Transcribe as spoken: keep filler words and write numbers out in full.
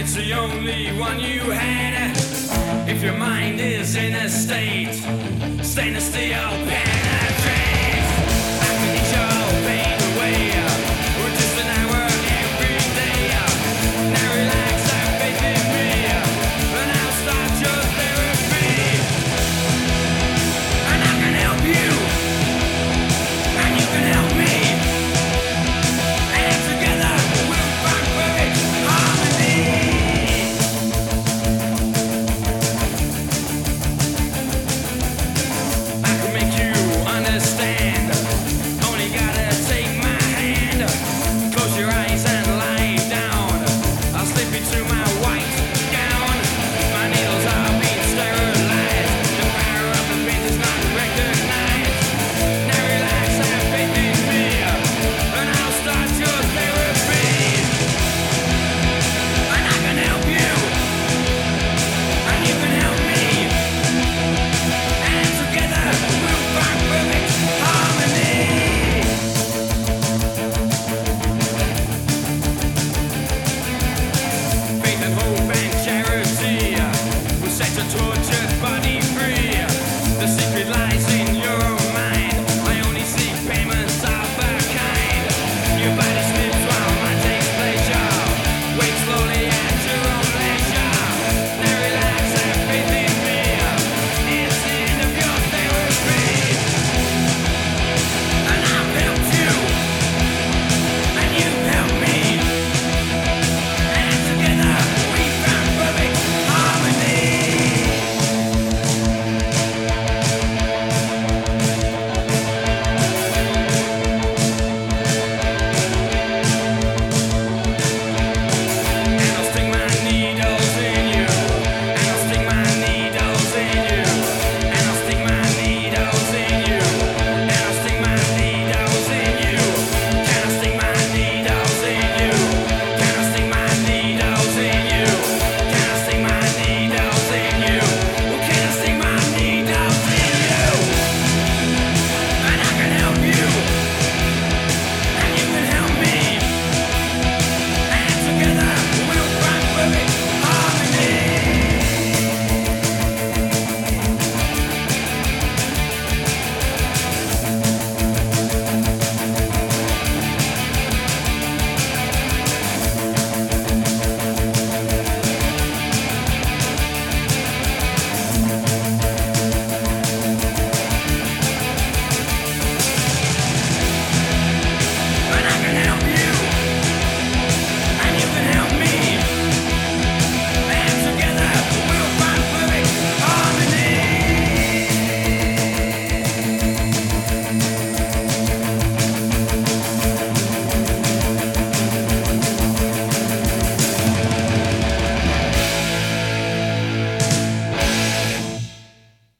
it's the only one you had. If your mind is in a state, stainless steel penetrates. I can eat your pain away, or just an hour every day. Now relax, have faith in me, and I'll start your therapy. And I can help you, and you can help me. And together we'll find perfect harmony. I can make you understand. Only gotta take my hand. Close your eyes and lie down. I'll slip into my white gown. My needles are being sterilized. The power of the paint is not recognized. Now relax, have faith in me, and I'll start your therapy. And I can help you, and you can help me. And together we'll find perfect harmony. Faith and hope